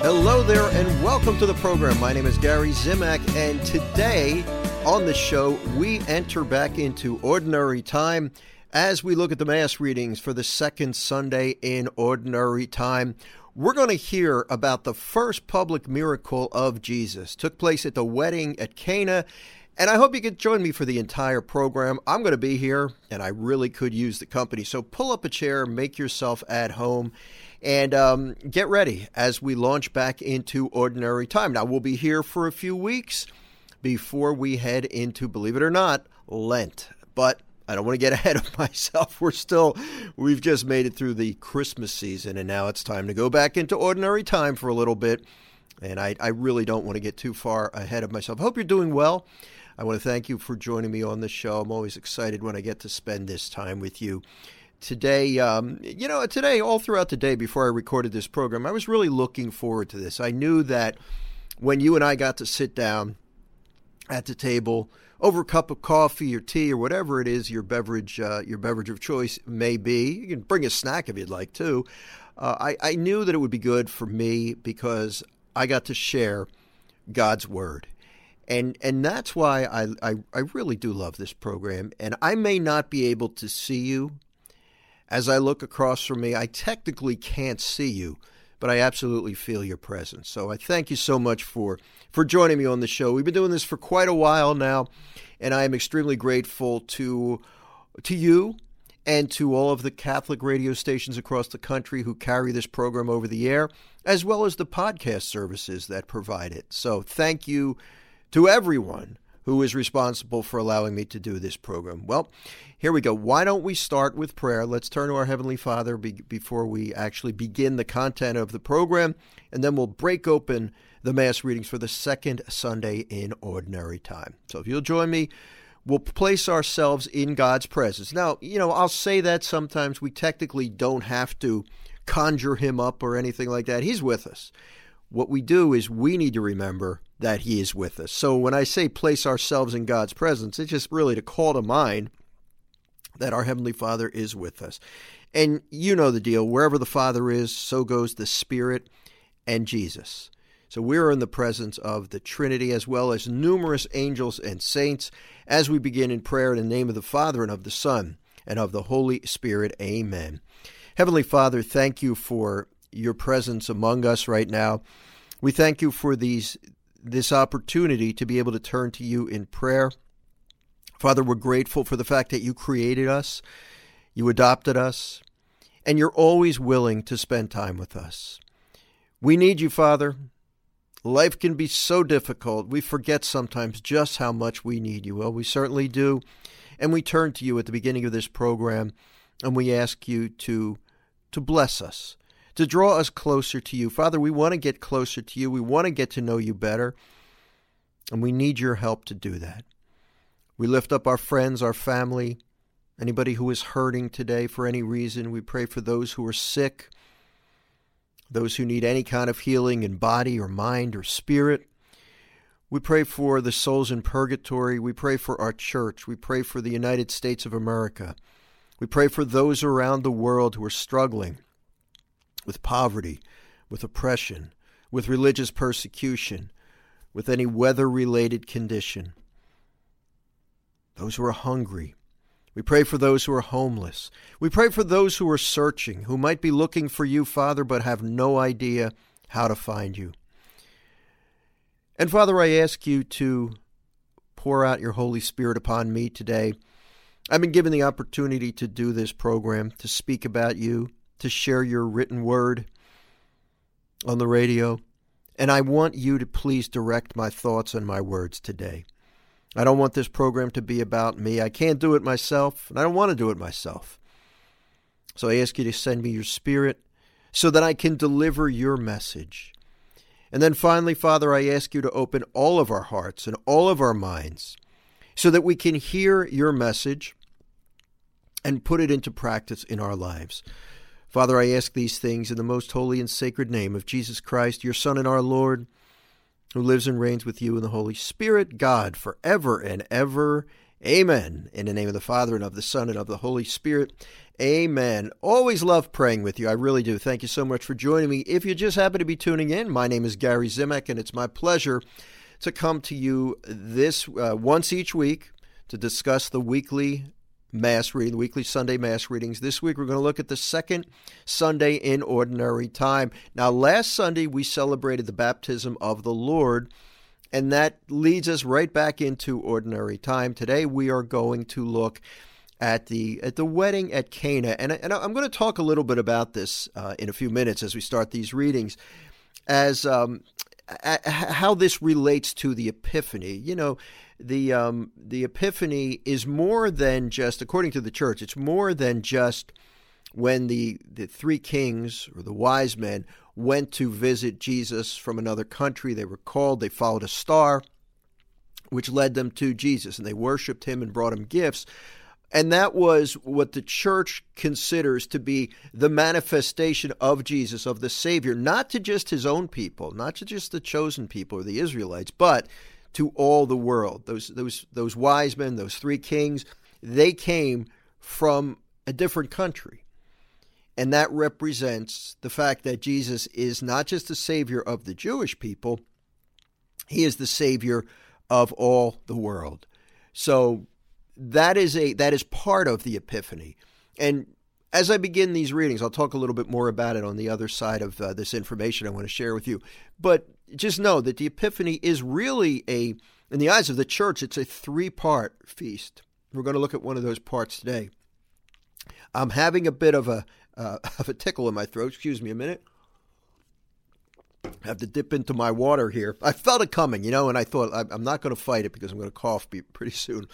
Hello there and welcome to the program. My name is Gary Zimak, and today on the show we enter back into Ordinary Time as we look at the Mass readings for the second Sunday in Ordinary Time. We're going to hear about the first public miracle of Jesus. It took place at the wedding at Cana, and I hope you could join me for the entire program. I'm going to be here, and I really could use the company. So pull up a chair, make yourself at home, and get ready as we launch back into Ordinary Time. Now, we'll be here for a few weeks before we head into, believe it or not, Lent. But I don't want to get ahead of myself. We've just made it through the Christmas season, and now it's time to go back into Ordinary Time for a little bit. And I really don't want to get too far ahead of myself. I hope you're doing well. I want to thank you for joining me on the show. I'm always excited when I get to spend this time with you. Today, all throughout the day before I recorded this program, I was really looking forward to this. I knew that when you and I got to sit down at the table over a cup of coffee or tea or whatever it is your beverage of choice may be, you can bring a snack if you'd like to. I knew that it would be good for me because I got to share God's Word. And that's why I really do love this program. And I may not be able to see you as I look across from me. I technically can't see you, but I absolutely feel your presence. So I thank you so much for joining me on the show. We've been doing this for quite a while now, and I am extremely grateful to you and to all of the Catholic radio stations across the country who carry this program over the air, as well as the podcast services that provide it. So thank you to everyone who is responsible for allowing me to do this program. Well, here we go. Why don't we start with prayer? Let's turn to our Heavenly Father before we actually begin the content of the program, and then we'll break open the Mass readings for the second Sunday in Ordinary Time. So if you'll join me, we'll place ourselves in God's presence. Now, I'll say that sometimes we technically don't have to conjure him up or anything like that. He's with us. What we do is we need to remember that he is with us. So when I say place ourselves in God's presence, it's just really to call to mind that our Heavenly Father is with us. And you know the deal. Wherever the Father is, so goes the Spirit and Jesus. So we're in the presence of the Trinity as well as numerous angels and saints as we begin in prayer in the name of the Father and of the Son and of the Holy Spirit. Amen. Heavenly Father, thank you for your presence among us right now. We thank you for this opportunity to be able to turn to you in prayer. Father, we're grateful for the fact that you created us, you adopted us, and you're always willing to spend time with us. We need you, Father. Life can be so difficult. We forget sometimes just how much we need you. Well, we certainly do. And we turn to you at the beginning of this program, and we ask you to bless us, to draw us closer to you. Father, we want to get closer to you. We want to get to know you better, and we need your help to do that. We lift up our friends, our family, anybody who is hurting today for any reason. We pray for those who are sick, those who need any kind of healing in body or mind or spirit. We pray for the souls in purgatory. We pray for our church. We pray for the United States of America. We pray for those around the world who are struggling with poverty, with oppression, with religious persecution, with any weather-related condition. Those who are hungry. We pray for those who are homeless. We pray for those who are searching, who might be looking for you, Father, but have no idea how to find you. And Father, I ask you to pour out your Holy Spirit upon me today. I've been given the opportunity to do this program, to speak about you, to share your written word on the radio, and I want you to please direct my thoughts and my words today. I don't want this program to be about me. I can't do it myself, and I don't want to do it myself. So I ask you to send me your Spirit so that I can deliver your message. And then finally, Father, I ask you to open all of our hearts and all of our minds so that we can hear your message and put it into practice in our lives. Father, I ask these things in the most holy and sacred name of Jesus Christ, your Son and our Lord, who lives and reigns with you in the Holy Spirit, God, forever and ever. Amen. In the name of the Father, and of the Son, and of the Holy Spirit. Amen. Always love praying with you. I really do. Thank you so much for joining me. If you just happen to be tuning in, my name is Gary Zimak, and it's my pleasure to come to you this once each week to discuss the weekly Mass reading, the weekly Sunday Mass readings. This week we're going to look at the second Sunday in Ordinary Time. Now, last Sunday we celebrated the baptism of the Lord, and that leads us right back into Ordinary Time. Today we are going to look at the wedding at Cana, and I'm going to talk a little bit about this in a few minutes as we start these readings, as how this relates to the Epiphany. You know, the Epiphany is more than just, according to the Church, it's more than just when the three kings or the wise men went to visit Jesus from another country. They were called, they followed a star, which led them to Jesus, and they worshiped him and brought him gifts. And that was what the Church considers to be the manifestation of Jesus, of the Savior, not to just his own people, not to just the chosen people or the Israelites, but to all the world. Those wise men, those three kings, they came from a different country. And that represents the fact that Jesus is not just the Savior of the Jewish people, he is the Savior of all the world. So that is part of the Epiphany. And as I begin these readings, I'll talk a little bit more about it on the other side of this information I want to share with you. But just know that the Epiphany is really in the eyes of the Church, it's a three-part feast. We're going to look at one of those parts today. I'm having a bit of a tickle in my throat. Excuse me a minute. I have to dip into my water here. I felt it coming, and I thought I'm not going to fight it because I'm going to cough pretty soon.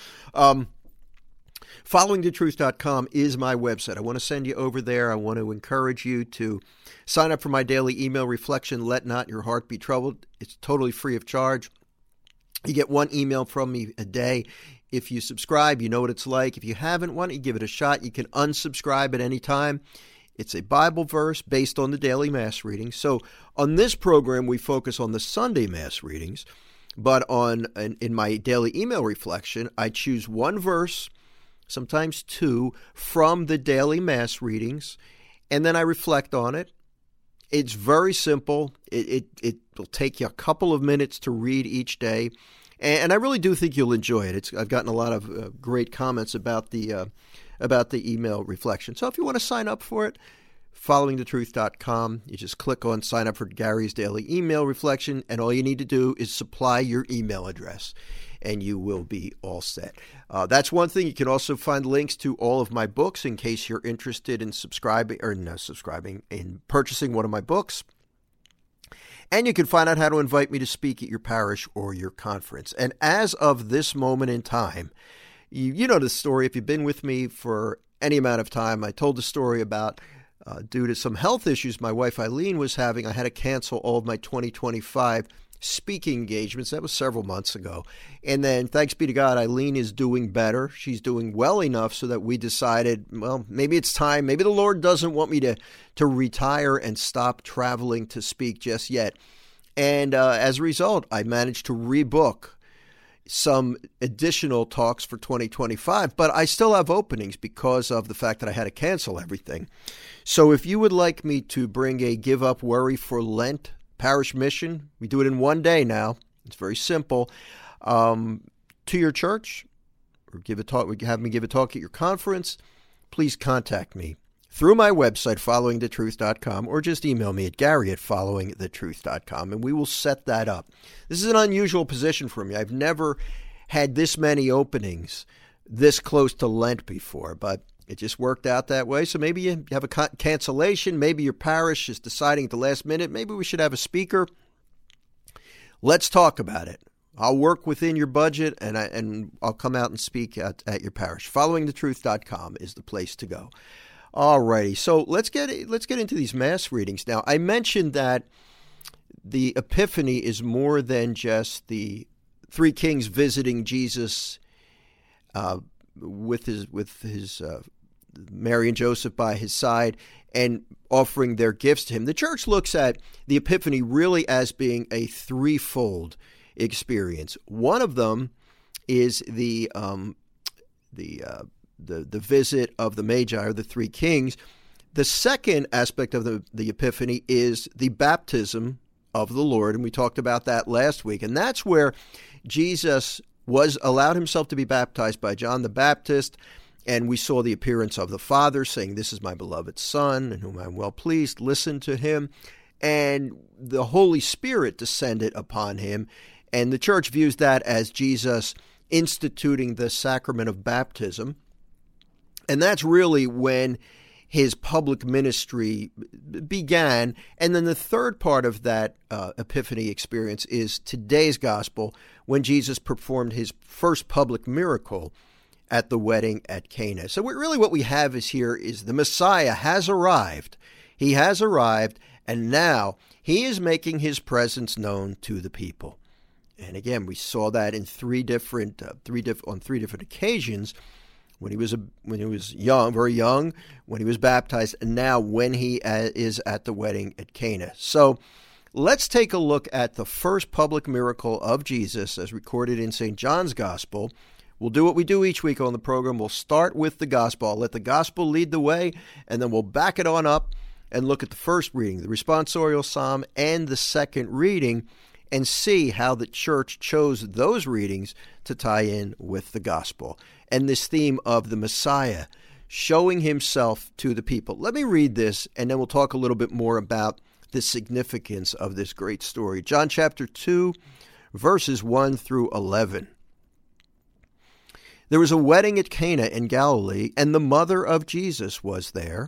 FollowingTheTruth.com is my website. I want to send you over there. I want to encourage you to sign up for my daily email reflection, Let Not Your Heart Be Troubled. It's totally free of charge. You get one email from me a day. If you subscribe, you know what it's like. If you haven't, why don't you give it a shot? You can unsubscribe at any time. It's a Bible verse based on the daily Mass readings. So on this program, we focus on the Sunday Mass readings. But in my daily email reflection, I choose one verse, sometimes two, from the daily Mass readings, and then I reflect on it. It's very simple. It will take you a couple of minutes to read each day. And I really do think you'll enjoy it. I've gotten a lot of great comments about the email reflection. So if you want to sign up for it, followingthetruth.com. You just click on sign up for Gary's daily email reflection, and all you need to do is supply your email address, and you will be all set. That's one thing. You can also find links to all of my books in case you're interested in in purchasing one of my books. And you can find out how to invite me to speak at your parish or your conference. And as of this moment in time, you know the story. If you've been with me for any amount of time, I told the story about due to some health issues my wife Eileen was having, I had to cancel all of my 2025 speaking engagements. That was several months ago. And then, thanks be to God, Eileen is doing better. She's doing well enough so that we decided, well, maybe it's time. Maybe the Lord doesn't want me to retire and stop traveling to speak just yet. And as a result, I managed to rebook some additional talks for 2025, but I still have openings because of the fact that I had to cancel everything. So if you would like me to bring a Give Up Worry for Lent parish mission, we do it in one day now. It's very simple. To your church, or have me give a talk at your conference, please contact me through my website, followingthetruth.com, or just email me at gary@followingthetruth.com, and we will set that up. This is an unusual position for me. I've never had this many openings this close to Lent before, but it just worked out that way. So maybe you have a cancellation. Maybe your parish is deciding at the last minute, maybe we should have a speaker. Let's talk about it. I'll work within your budget, and I'll come out and speak at your parish. Followingthetruth.com is the place to go. All righty, so let's get into these Mass readings now. I mentioned that the Epiphany is more than just the three kings visiting Jesus with his Mary and Joseph by his side and offering their gifts to him. The Church looks at the Epiphany really as being a threefold experience. One of them is the the visit of the Magi, or the three kings. The second aspect of the Epiphany is the baptism of the Lord, and we talked about that last week. And that's where Jesus allowed himself to be baptized by John the Baptist, and we saw the appearance of the Father saying, "This is my beloved Son, in whom I am well pleased. Listen to him." And the Holy Spirit descended upon him, and the church views that as Jesus instituting the sacrament of baptism. And that's really when his public ministry began. And then the third part of that Epiphany experience is today's gospel, when Jesus performed his first public miracle at the wedding at Cana. So what we have is the Messiah has arrived. He has arrived, and now he is making his presence known to the people. And again, we saw that in three different occasions. When he was young, very young, when he was baptized, and now when he is at the wedding at Cana. So let's take a look at the first public miracle of Jesus as recorded in St. John's Gospel. We'll do what we do each week on the program. We'll start with the Gospel. I'll let the Gospel lead the way, and then we'll back it on up and look at the first reading, the responsorial psalm, and the second reading, and see how the church chose those readings to tie in with the Gospel and this theme of the Messiah showing himself to the people. Let me read this, and then we'll talk a little bit more about the significance of this great story. John chapter 2, verses 1 through 11. There was a wedding at Cana in Galilee, and the mother of Jesus was there.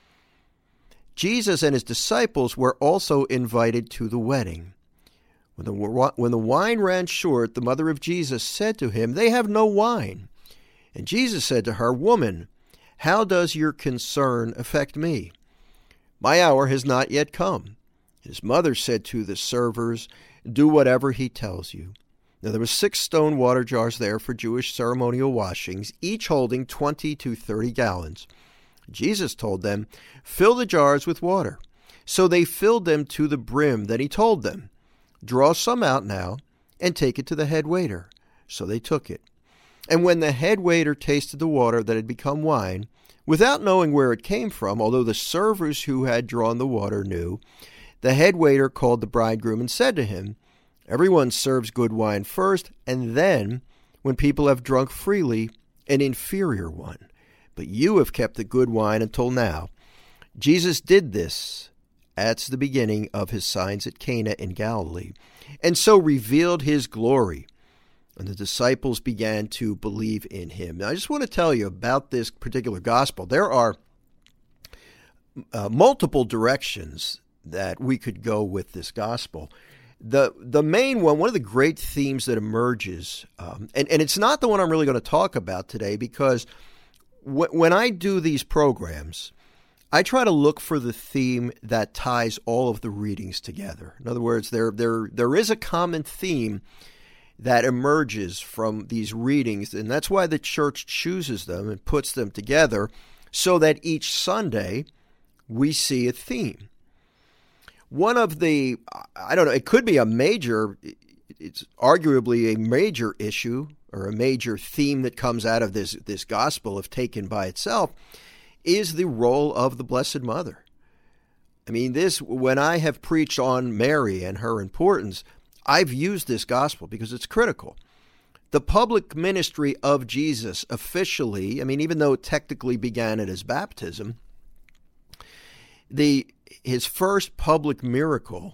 Jesus and his disciples were also invited to the wedding. When the wine ran short, the mother of Jesus said to him, "They have no wine." And Jesus said to her, "Woman, how does your concern affect me? My hour has not yet come." His mother said to the servers, "Do whatever he tells you." Now there were 6 stone water jars there for Jewish ceremonial washings, each holding 20 to 30 gallons. Jesus told them, "Fill the jars with water." So they filled them to the brim. Then he told them, "Draw some out now and take it to the head waiter." So they took it. And when the head waiter tasted the water that had become wine, without knowing where it came from, although the servers who had drawn the water knew, the head waiter called the bridegroom and said to him, "Everyone serves good wine first, and then, when people have drunk freely, an inferior one. But you have kept the good wine until now." Jesus did this at the beginning of his signs at Cana in Galilee, and so revealed his glory. And the disciples began to believe in him. Now, I just want to tell you about this particular gospel. There are multiple directions that we could go with this gospel. The main one of the great themes that emerges, and it's not the one I'm really going to talk about today, because when I do these programs, I try to look for the theme that ties all of the readings together. In other words, there is a common theme that emerges from these readings, and that's why the church chooses them and puts them together so that each Sunday we see a theme. One of the, it could be it's arguably a major issue or a major theme that comes out of this gospel, if taken by itself, is the role of the Blessed Mother. I mean, when I have preached on Mary and her importance, I've used this gospel because it's critical. The public ministry of Jesus officially, even though it technically began at his baptism, his first public miracle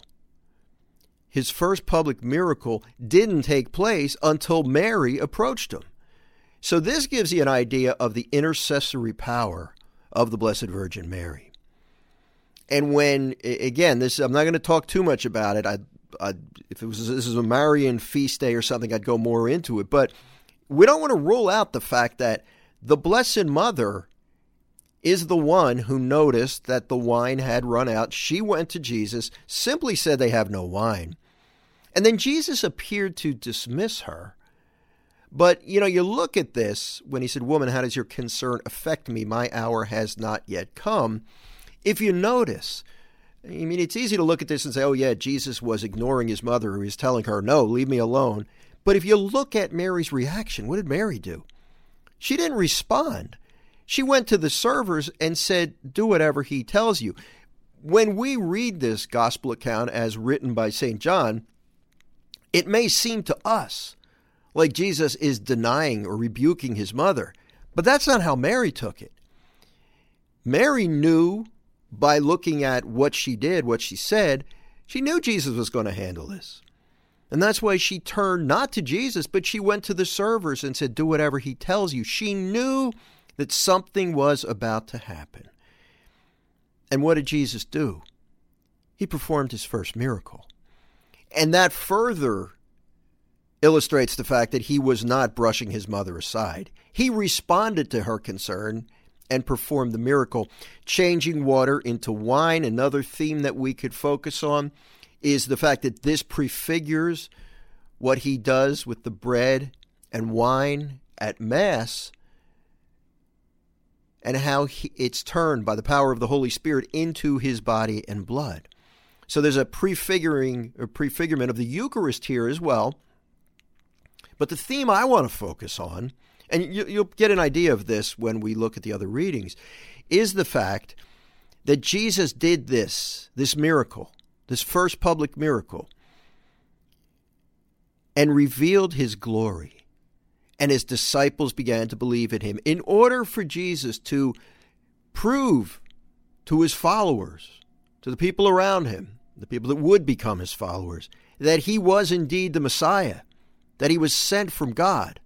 didn't take place until Mary approached him. So this gives you an idea of the intercessory power of the Blessed Virgin Mary. And when, again, I'm not going to talk too much about it. If this is a Marian feast day or something, I'd go more into it. But we don't want to rule out the fact that the Blessed Mother is the one who noticed that the wine had run out. She went to Jesus, simply said they have no wine. And then Jesus appeared to dismiss her. But, you look at this when he said, "Woman, how does your concern affect me? My hour has not yet come." If you notice, it's easy to look at this and say, oh yeah, Jesus was ignoring his mother, who was telling her, "No, leave me alone." But if you look at Mary's reaction, what did Mary do? She didn't respond. She went to the servers and said, do whatever he tells you. When we read this gospel account as written by St. John, it may seem to us like Jesus is denying or rebuking his mother, but that's not how Mary took it. Mary knew by looking at what she did, what she said, she knew Jesus was going to handle this. And that's why she turned not to Jesus, but she went to the servers and said, do whatever he tells you. She knew that something was about to happen. And what did Jesus do? He performed his first miracle. And that further illustrates the fact that he was not brushing his mother aside. He responded to her concern and performed the miracle, changing water into wine. Another theme that we could focus on is the fact that this prefigures what he does with the bread and wine at Mass, and how it's turned by the power of the Holy Spirit into his body and blood. So there's a prefigurement of the Eucharist here as well. But the theme I want to focus on, and you'll get an idea of this when we look at the other readings, is the fact that Jesus did this miracle, this first public miracle, and revealed his glory. And his disciples began to believe in him in order for Jesus to prove to his followers, to the people around him, the people that would become his followers, that he was indeed the Messiah, that he was sent from God.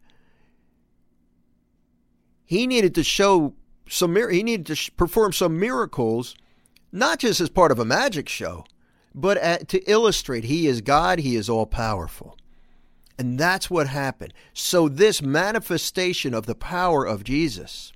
He needed to perform some miracles, not just as part of a magic show, but to illustrate he is God, he is all powerful. And that's what happened. So this manifestation of the power of Jesus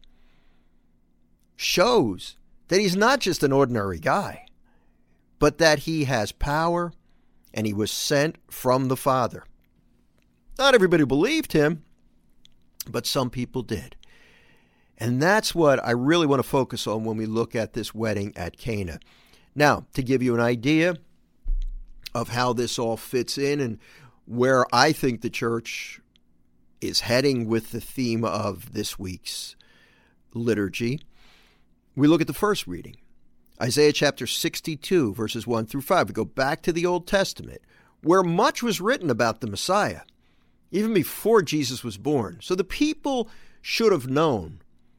shows that he's not just an ordinary guy, but that he has power and he was sent from the Father. Not everybody believed him, but some people did. And that's what I really want to focus on when we look at this wedding at Cana. Now, to give you an idea of how this all fits in and where I think the church is heading with the theme of this week's liturgy, we look at the first reading, Isaiah chapter 62, verses 1 through 5. We go back to the Old Testament, where much was written about the Messiah, even before Jesus was born. So the people should have known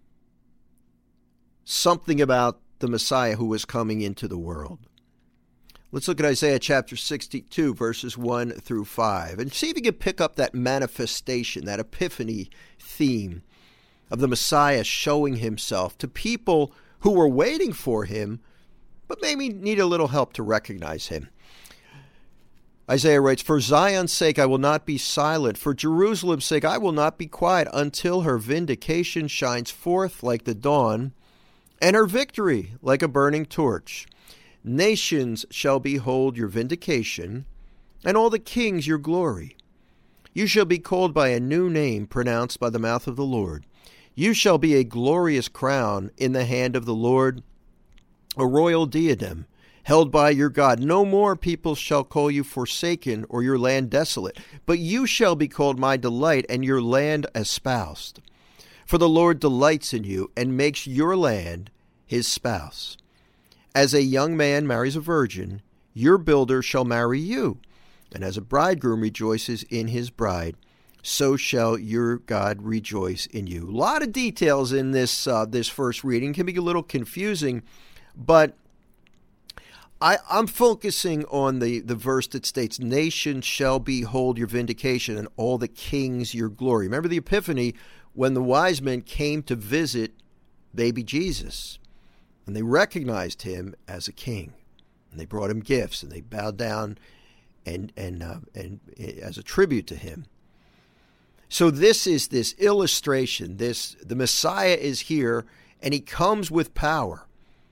something about the Messiah who was coming into the world. Let's look at Isaiah chapter 62, verses 1 through 5, and see if you can pick up that manifestation, that epiphany theme of the Messiah showing himself to people who were waiting for him, but maybe need a little help to recognize him. Isaiah writes, "For Zion's sake I will not be silent. For Jerusalem's sake I will not be quiet until her vindication shines forth like the dawn, and her victory like a burning torch. Nations shall behold your vindication, and all the kings your glory. You shall be called by a new name pronounced by the mouth of the Lord. You shall be a glorious crown in the hand of the Lord, a royal diadem held by your God. No more people shall call you forsaken or your land desolate, but you shall be called my delight and your land espoused. For the Lord delights in you and makes your land his spouse. As a young man marries a virgin, your builder shall marry you. And as a bridegroom rejoices in his bride, so shall your God rejoice in you." A lot of details in this first reading. Can be a little confusing, but I'm focusing on the verse that states, "Nations shall behold your vindication, and all the kings your glory." Remember the Epiphany, when the wise men came to visit baby Jesus, and they recognized him as a king, and they brought him gifts, and they bowed down and as a tribute to him. So this is this illustration. The Messiah is here, and he comes with power,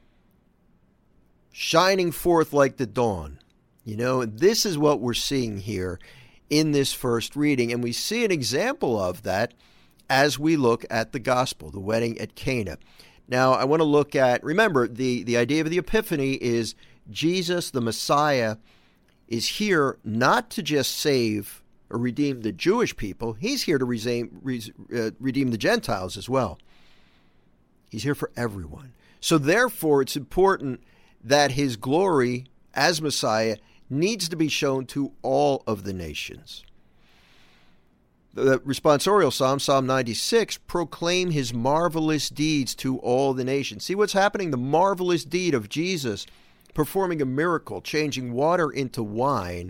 shining forth like the dawn. This is what we're seeing here in this first reading, and we see an example of that as we look at the gospel, the wedding at Cana. Now, I want to look at, remember, the idea of the Epiphany is Jesus, the Messiah, is here not to just save or redeem the Jewish people. He's here to redeem the Gentiles as well. He's here for everyone. So therefore, it's important that his glory as Messiah needs to be shown to all of the nations. The responsorial psalm, Psalm 96, proclaim his marvelous deeds to all the nations. See what's happening? The marvelous deed of Jesus performing a miracle, changing water into wine,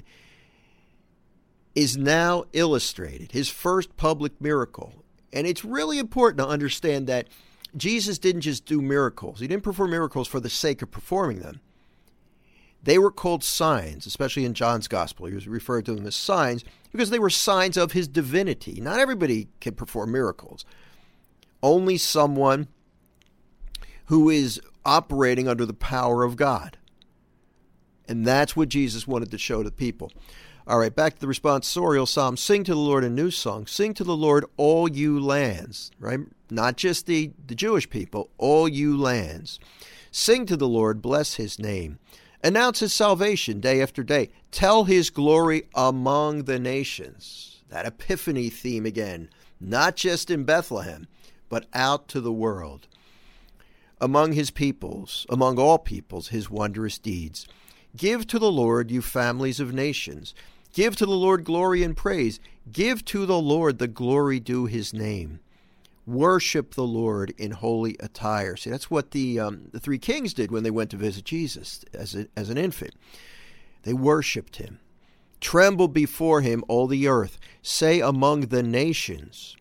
is now illustrated, his first public miracle. And it's really important to understand that Jesus didn't just do miracles. He didn't perform miracles for the sake of performing them. They were called signs, especially in John's gospel. He was referred to them as signs because they were signs of his divinity. Not everybody can perform miracles. Only someone who is operating under the power of God. And that's what Jesus wanted to show to people. All right, back to the responsorial psalm. Sing to the Lord a new song. Sing to the Lord, all you lands, right? Not just the Jewish people, all you lands. Sing to the Lord, bless his name. Announce his salvation day after day. Tell his glory among the nations. That Epiphany theme again, not just in Bethlehem, but out to the world. Among his peoples, among all peoples, his wondrous deeds. Give to the Lord, you families of nations. Give to the Lord glory and praise. Give to the Lord the glory due his name. Worship the Lord in holy attire. See, that's what the three kings did when they went to visit Jesus as an infant. They worshipped him. Tremble before him, all the earth. Say among the nations,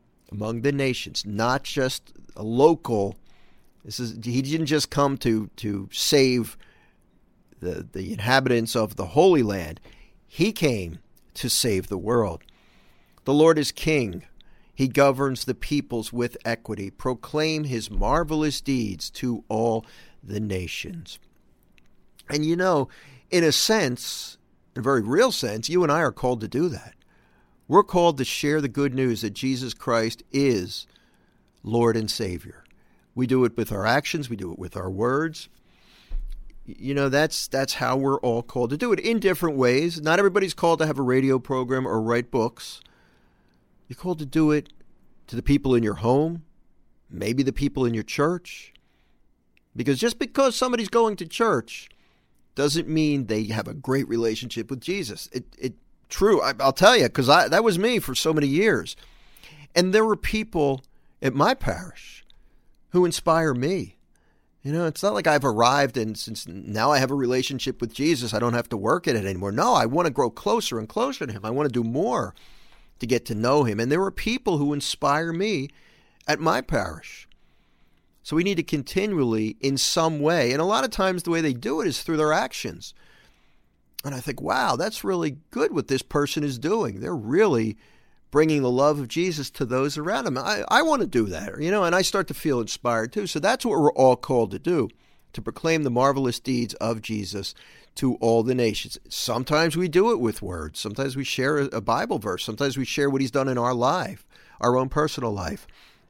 not just a local. He didn't just come to save the inhabitants of the Holy Land. He came to save the world. The Lord is king. He governs the peoples with equity. Proclaim his marvelous deeds to all the nations. And you know, in a sense, in a very real sense, you and I are called to do that. We're called to share the good news that Jesus Christ is Lord and Savior. We do it with our actions. We do it with our words. You know, that's how we're all called to do it in different ways. Not everybody's called to have a radio program or write books. You're called to do it to the people in your home, maybe the people in your church. Because just because somebody's going to church doesn't mean they have a great relationship with Jesus. True, I'll tell you, because that was me for so many years. And there were people at my parish who inspire me. You know, it's not like I've arrived and since now I have a relationship with Jesus, I don't have to work at it anymore. No, I want to grow closer and closer to him. I want to do more to get to know him. And there are people who inspire me at my parish. So we need to continually, in some way, and a lot of times the way they do it is through their actions. And I think, wow, that's really good what this person is doing. They're really bringing the love of Jesus to those around them. I want to do that, you know, and I start to feel inspired too. So that's what we're all called to do, to proclaim the marvelous deeds of Jesus to all the nations. Sometimes we do it with words. Sometimes we share a Bible verse. Sometimes we share what he's done in our life, our own personal life.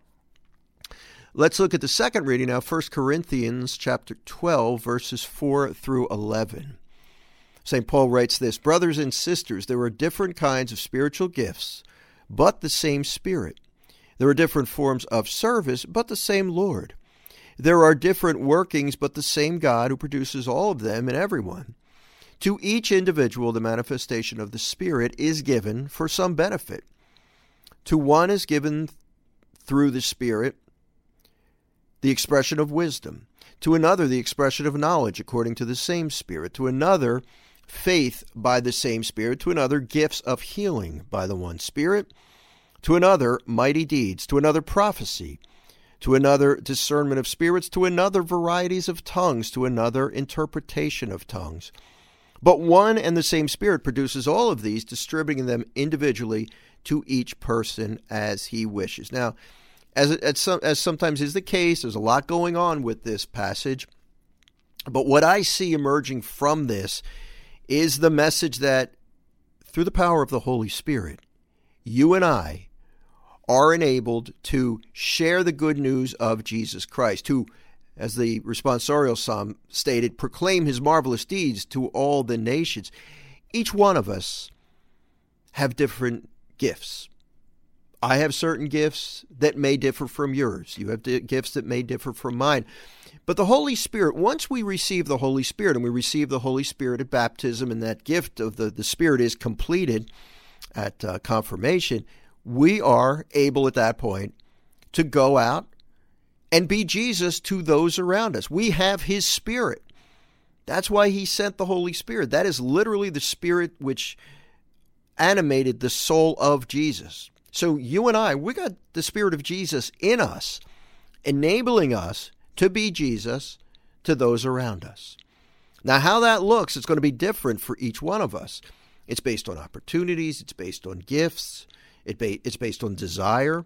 Let's look at the second reading now, 1 Corinthians chapter 12, verses 4 through 11. St. Paul writes this, "Brothers and sisters, there are different kinds of spiritual gifts, but the same Spirit. There are different forms of service, but the same Lord. There are different workings, but the same God who produces all of them in everyone. To each individual, the manifestation of the Spirit is given for some benefit. To one is given through the Spirit the expression of wisdom, to another the expression of knowledge according to the same Spirit, to another faith by the same Spirit, to another gifts of healing by the one Spirit, to another mighty deeds, to another prophecy, to another discernment of spirits, to another varieties of tongues, to another interpretation of tongues. But one and the same Spirit produces all of these, distributing them individually to each person as he wishes." Now, as sometimes is the case, there's a lot going on with this passage. But what I see emerging from this is the message that through the power of the Holy Spirit, you and I are enabled to share the good news of Jesus Christ, to, as the responsorial psalm stated, proclaim his marvelous deeds to all the nations. Each one of us have different gifts. I have certain gifts that may differ from yours. You have gifts that may differ from mine. But the Holy Spirit, once we receive the Holy Spirit, and we receive the Holy Spirit at baptism, and that gift of the Spirit is completed at confirmation, we are able at that point to go out and be Jesus to those around us. We have his Spirit. That's why he sent the Holy Spirit. That is literally the Spirit which animated the soul of Jesus. So you and I, we got the Spirit of Jesus in us, enabling us to be Jesus to those around us. Now, how that looks, it's going to be different for each one of us. It's based on opportunities. It's based on gifts. It's based on desire.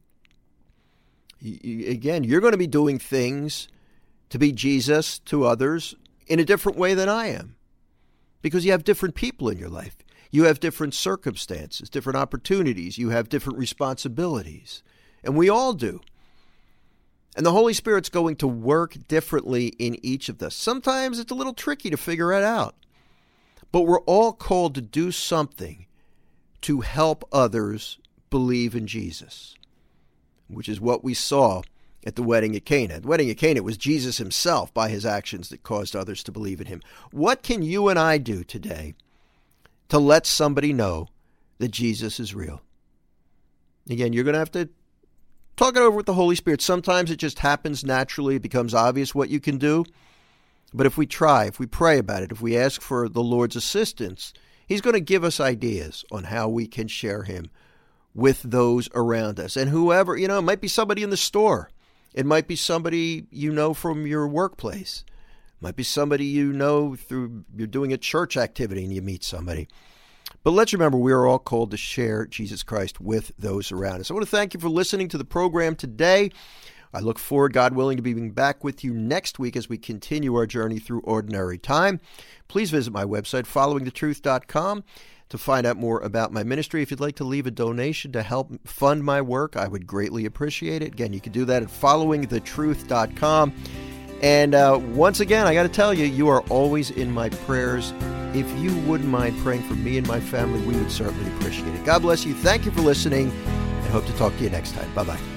Again, you're going to be doing things to be Jesus to others in a different way than I am, because you have different people in your life. You have different circumstances, different opportunities. You have different responsibilities, and we all do. And the Holy Spirit's going to work differently in each of us. Sometimes it's a little tricky to figure it out, but we're all called to do something to help others believe in Jesus, which is what we saw at the wedding at Cana. At the wedding at Cana, it was Jesus himself by his actions that caused others to believe in him. What can you and I do today to let somebody know that Jesus is real? Again, you're going to have to talk it over with the Holy Spirit. Sometimes it just happens naturally. It becomes obvious what you can do. But if we try, if we pray about it, if we ask for the Lord's assistance, he's going to give us ideas on how we can share him with those around us. And whoever, it might be somebody in the store. It might be somebody you know from your workplace. It might be somebody you know through you're doing a church activity and you meet somebody. But let's remember, we are all called to share Jesus Christ with those around us. I want to thank you for listening to the program today. I look forward, God willing, to being back with you next week as we continue our journey through ordinary time. Please visit my website, followingthetruth.com, to find out more about my ministry. If you'd like to leave a donation to help fund my work, I would greatly appreciate it. Again, you can do that at followingthetruth.com. And once again, I got to tell you, you are always in my prayers. If you wouldn't mind praying for me and my family, we would certainly appreciate it. God bless you. Thank you for listening, and hope to talk to you next time. Bye-bye.